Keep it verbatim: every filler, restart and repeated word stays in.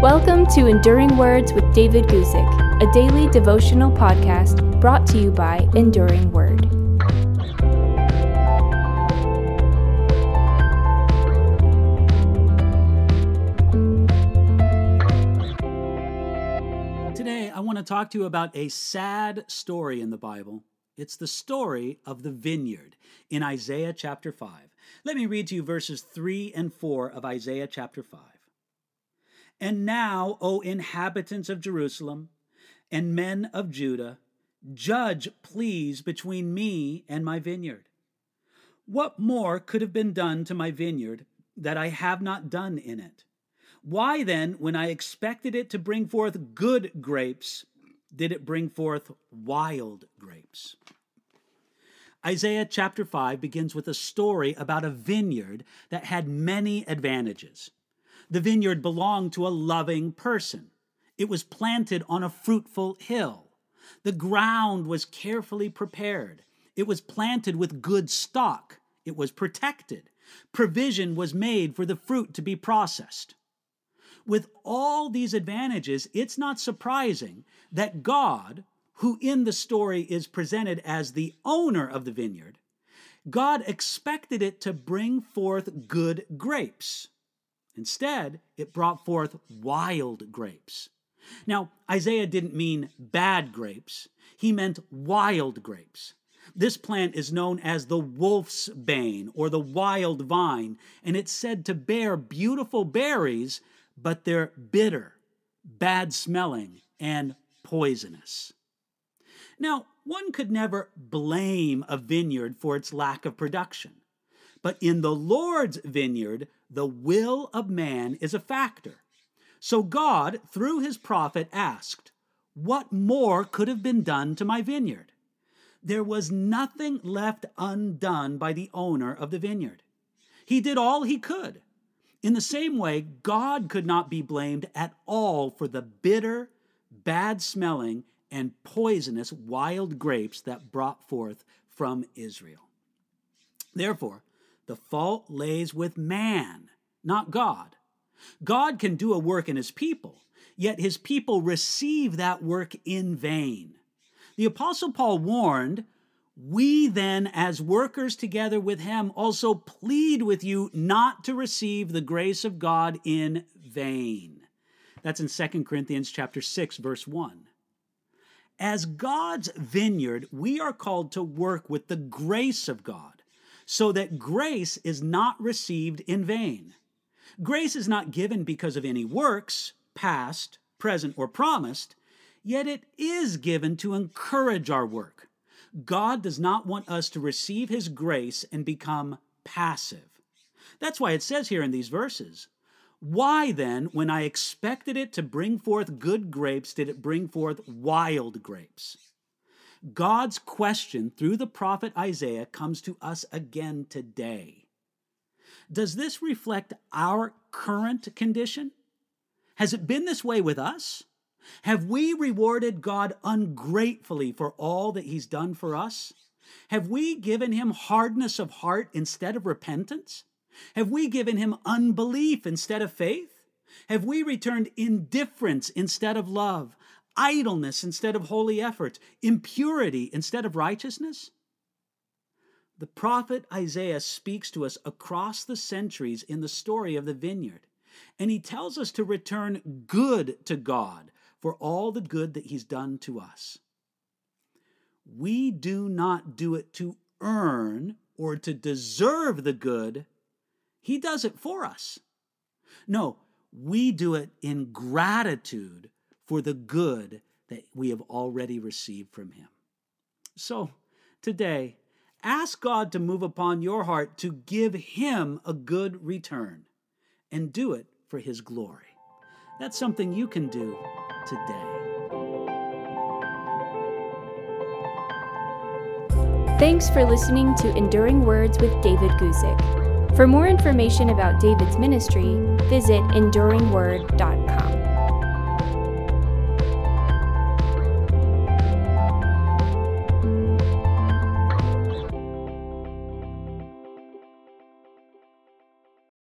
Welcome to Enduring Words with David Guzik, a daily devotional podcast brought to you by Enduring Word. Today, I want to talk to you about a sad story in the Bible. It's the story of the vineyard in Isaiah chapter five. Let me read to you verses three and four of Isaiah chapter five. And now, O inhabitants of Jerusalem and men of Judah, judge, please, between me and my vineyard. What more could have been done to my vineyard that I have not done in it? Why then, when I expected it to bring forth good grapes, did it bring forth wild grapes? Isaiah chapter five begins with a story about a vineyard that had many advantages. The vineyard belonged to a loving person. It was planted on a fruitful hill. The ground was carefully prepared. It was planted with good stock. It was protected. Provision was made for the fruit to be processed. With all these advantages, it's not surprising that God, who in the story is presented as the owner of the vineyard, God expected it to bring forth good grapes. Instead, it brought forth wild grapes. Now, Isaiah didn't mean bad grapes. He meant wild grapes. This plant is known as the wolf's bane or the wild vine, and it's said to bear beautiful berries, but they're bitter, bad-smelling, and poisonous. Now, one could never blame a vineyard for its lack of production. But in the Lord's vineyard, the will of man is a factor. So God, through his prophet, asked, "What more could have been done to my vineyard?" There was nothing left undone by the owner of the vineyard. He did all he could. In the same way, God could not be blamed at all for the bitter, bad-smelling, and poisonous wild grapes that brought forth from Israel. Therefore, the fault lays with man, not God. God can do a work in his people, yet his people receive that work in vain. The Apostle Paul warned, "We then, as workers together with him, also plead with you not to receive the grace of God in vain." That's in Second Corinthians chapter six, verse one. As God's vineyard, we are called to work with the grace of God, so that grace is not received in vain. Grace is not given because of any works, past, present, or promised, yet it is given to encourage our work. God does not want us to receive his grace and become passive. That's why it says here in these verses, "Why then, when I expected it to bring forth good grapes, did it bring forth wild grapes?" God's question through the prophet Isaiah comes to us again today. Does this reflect our current condition? Has it been this way with us? Have we rewarded God ungratefully for all that he's done for us? Have we given him hardness of heart instead of repentance? Have we given him unbelief instead of faith? Have we returned indifference instead of love? Idleness instead of holy effort, impurity instead of righteousness? The prophet Isaiah speaks to us across the centuries in the story of the vineyard, and he tells us to return good to God for all the good that he's done to us. We do not do it to earn or to deserve the good. He does it for us. No, we do it in gratitude for the good that we have already received from him. So, today, ask God to move upon your heart to give him a good return and do it for his glory. That's something you can do today. Thanks for listening to Enduring Words with David Guzik. For more information about David's ministry, visit enduring word dot com.